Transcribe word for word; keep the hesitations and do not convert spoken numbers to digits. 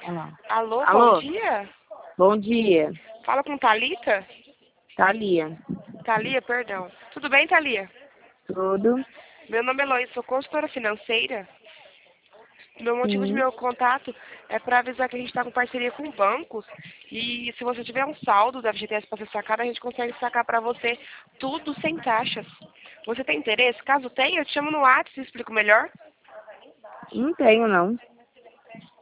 Ah. Alô, Alô? bom dia? Bom dia. Fala com Thalita? Thalia. Thalia, perdão. Tudo bem, Thalia? Tudo? Meu nome é Heloísa, sou consultora financeira. Meu motivo de Sim. meu contato é para avisar que a gente está com parceria com bancos e se você tiver um saldo da F G T S para ser sacado, a gente consegue sacar para você tudo sem taxas. Você tem interesse? Caso tenha, eu te chamo no WhatsApp e explico melhor. Não tenho, não.